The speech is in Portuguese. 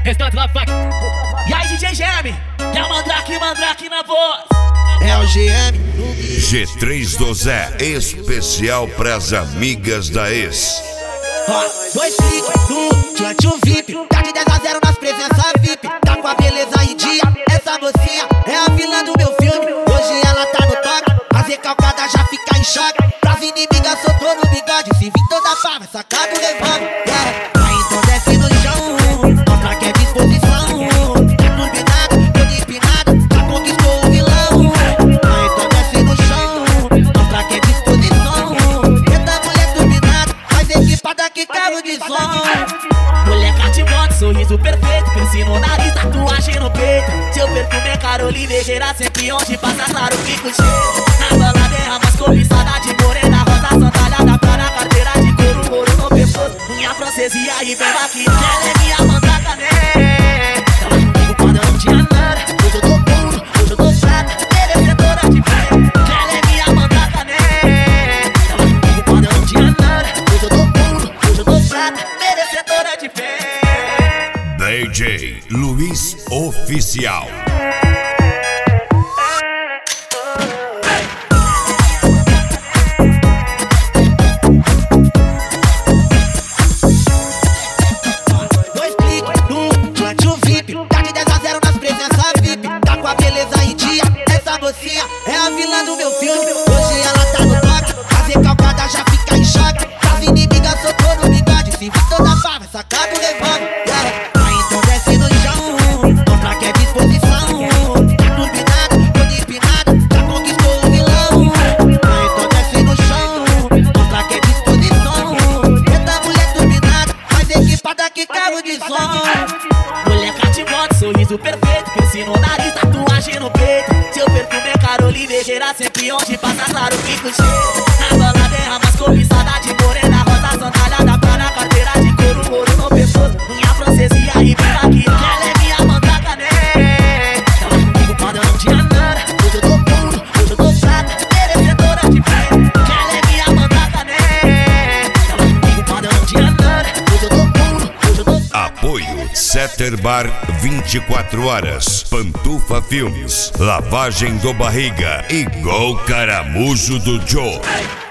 restante lá, vai. E aí, DJ Geme, que é o Mandrake na voz. É o GM. G3 do Zé, especial pras amigas da ex. Dois cliques no diante o VIP. Tá de 10 a 0 nas presenças VIP. Tá com a beleza em dia. Essa mocinha é a vilã do meu filme. Hoje ela tá no toque, as recalcadas já fica em choque. Pras inimigas soltou no bigode. Se vir toda pá, vai sacar do revólver. Aí então desce no chão, mostra que é disposição. Tá turbinado, todo empinado, já conquistou o vilão. Aí então desce no chão, mostra que é disposição. Eita mulher turbinada, mais equipada que carro de som. Mulher cativante, sorriso perfeito, piercing no nariz, tatuagem no peito. Seu perfume é Caroline Vegueira, sempre onde passa claro fica o cheiro. Na balada é a mais cobiçada de morena, rosa sandália pra na carteira de couro, ouro no pescoço, unha francesa e aí vem aqui. Ela é minha mandraca, né? Tava comigo quando eu não tinha nada. Hoje eu tô puro, hoje eu tô chata, merecedora de fé. Ela é minha mandraca, né? Tava comigo quando eu não tinha nada. Hoje eu tô puro, hoje eu tô chata, merecedora de fé. DJ Luiz Oficial. Dois cliques no diante o VIP. Tá de 10 a 0 nas presenças VIP. Tá com a beleza em dia. Essa mocinha é a vilã do meu filme. Hoje ela tá no toque, as recalcadas já fica em choque. As inimigas soltou no bigode. Se vir toda pá, vai sacar do revólver. Aí então desce no chão, mostra que é disposição. Tá turbinado, todo empinado, já conquistou o vilão. Aí então desce no chão, mostra que é disposição. Eita mulher turbinada, mais equipada que carro de som. Mulher cativante, sorriso perfeito, piercing no nariz, tatuagem no peito. Seu perfume é Caroline Vegueira, sempre onde passa claro fica o cheiro. Na balada é a mais cobiçada de morena, rosa sandália pra na carteira de couro, ouro no pescoço, unha francesa e aí vem aqui. Ela é minha mandraca, né? Tava comigo quando eu não tinha nada. Hoje eu tô puro, hoje eu tô chata, merecedora de fé. Ela é minha mandraca, né? Tava comigo quando eu não tinha nada. Hoje eu tô puro, hoje eu tô. Apoio Setter Bar 24 horas, Pantufa Filmes, Lavagem do Barriga e Gol Caramujo do Joe.